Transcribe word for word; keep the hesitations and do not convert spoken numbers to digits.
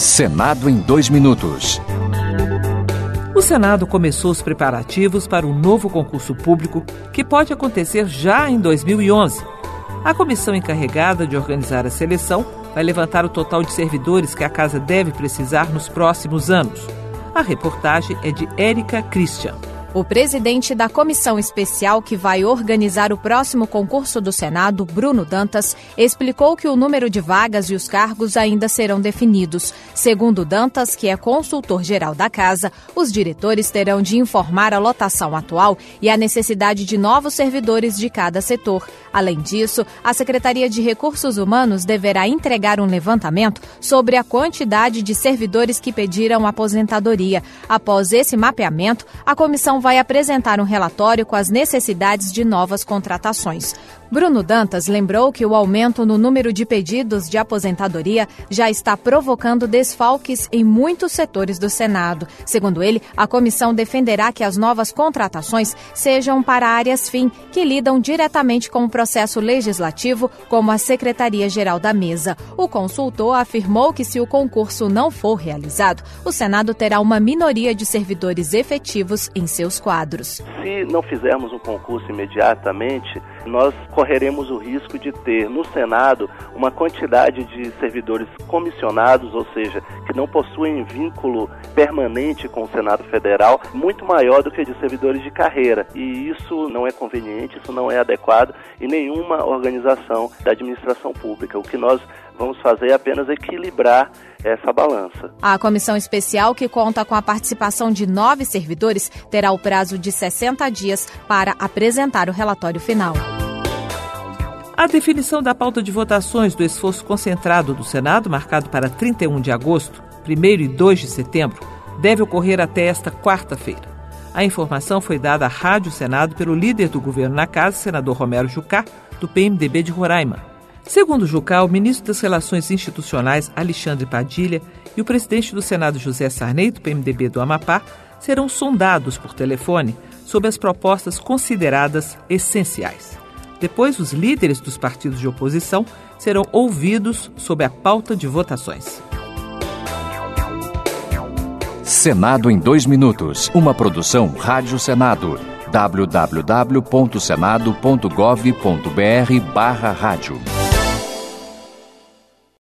Senado em dois minutos. O Senado começou os preparativos para um novo concurso público que pode acontecer já em dois mil e onze. A comissão encarregada de organizar a seleção vai levantar o total de servidores que a Casa deve precisar nos próximos anos. A reportagem é de Érica Christian. O presidente da comissão especial que vai organizar o próximo concurso do Senado, Bruno Dantas, explicou que o número de vagas e os cargos ainda serão definidos. Segundo Dantas, que é consultor-geral da Casa, os diretores terão de informar a lotação atual e a necessidade de novos servidores de cada setor. Além disso, a Secretaria de Recursos Humanos deverá entregar um levantamento sobre a quantidade de servidores que pediram aposentadoria. Após esse mapeamento, a comissão vai apresentar um relatório com as necessidades de novas contratações. Bruno Dantas lembrou que o aumento no número de pedidos de aposentadoria já está provocando desfalques em muitos setores do Senado. Segundo ele, a comissão defenderá que as novas contratações sejam para áreas fim, que lidam diretamente com o processo legislativo, como a Secretaria-Geral da Mesa. O consultor afirmou que se o concurso não for realizado, o Senado terá uma minoria de servidores efetivos em seus quadros. Se não fizermos um concurso imediatamente, nós correremos o risco de ter no Senado uma quantidade de servidores comissionados, ou seja, que não possuem vínculo permanente com o Senado Federal, muito maior do que de servidores de carreira. E isso não é conveniente, isso não é adequado em nenhuma organização da administração pública. O que nós vamos fazer é apenas equilibrar essa balança. A comissão especial, que conta com a participação de nove servidores, terá o prazo de sessenta dias para apresentar o relatório final. A definição da pauta de votações do esforço concentrado do Senado, marcado para trinta e um de agosto, primeiro e dois de setembro, deve ocorrer até esta quarta-feira. A informação foi dada à Rádio Senado pelo líder do governo na Casa, senador Romero Jucá, do P M D B de Roraima. Segundo Jucá, o ministro das Relações Institucionais, Alexandre Padilha, e o presidente do Senado, José Sarney, do P M D B do Amapá, serão sondados por telefone sobre as propostas consideradas essenciais. Depois, os líderes dos partidos de oposição serão ouvidos sobre a pauta de votações. Senado em dois minutos. Uma produção Rádio Senado. w w w ponto senado ponto gov ponto b r barra rádio.